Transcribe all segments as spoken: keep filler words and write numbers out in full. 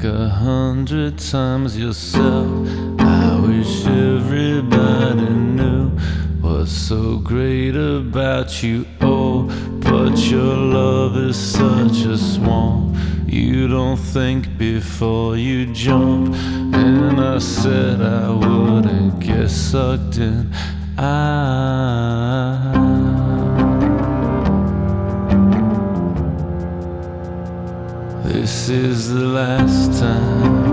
like a hundred times yourself. I wish everybody knew what's so great about you. Oh, but your love is such a swamp. You don't think before you jump. And I said I wouldn't get sucked in. I This is the last time.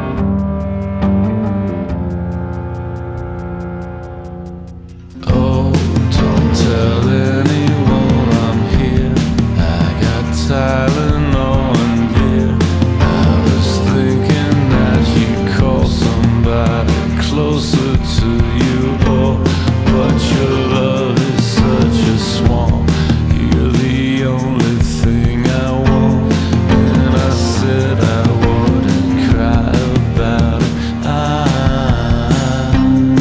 Oh, don't tell anyone I'm here. I got Tylenol and beer. I was thinking that you'd call somebody closer to you. Oh, but your love is such a swamp. You're the only thing I want. And I said I wouldn't cry about it. I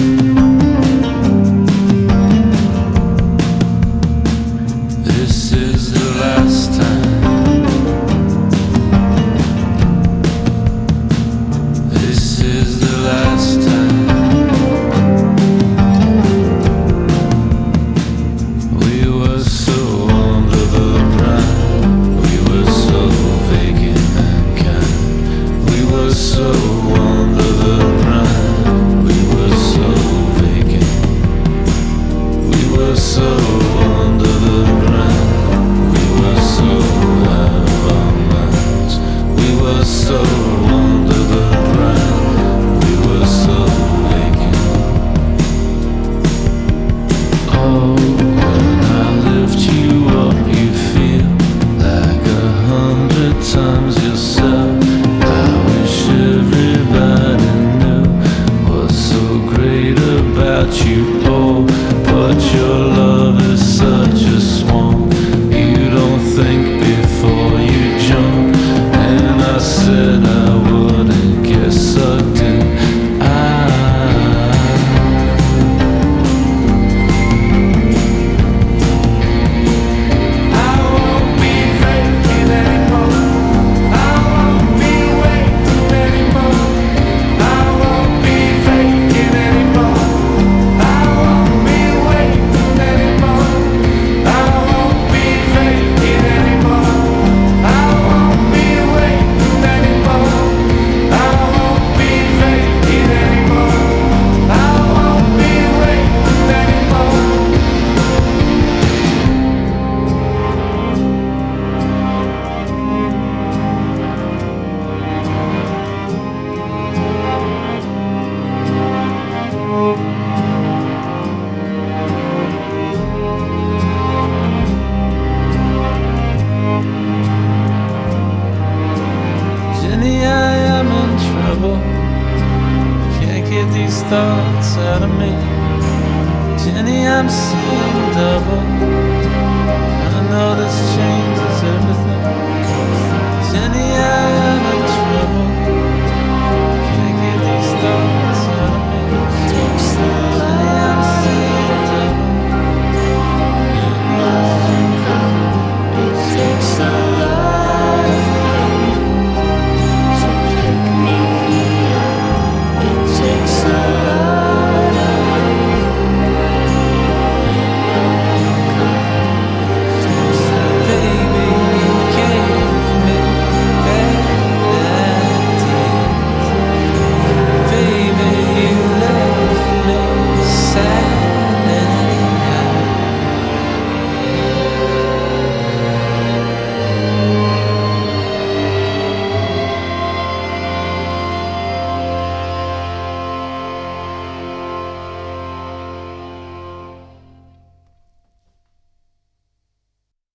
This is the last time. This is the last time. We were so under the ground. We were so vacant and kind. We were so under the ground. We were so vacant. We were so under the ground. We were so out of our minds. We were so under the ground. We were so vacant. Oh, when I lift you up, you feel like a hundred times yourself. I wish everybody knew what's so great about you. Oh, but your love is such a swamp. You don't think before you jump. And I said I wouldn't get sucked in. I I won't be faking anymore. I won't be waiting anymore. I won't be faking anymore. I won't be waiting anymore. I won't be faking anymore. I won't be waiting anymore. I won't be faking anymore. I won't be waiting anymore. Jenny, I am in trouble. Can't get these thoughts out of me. Jenny, I'm seeing double. I know this change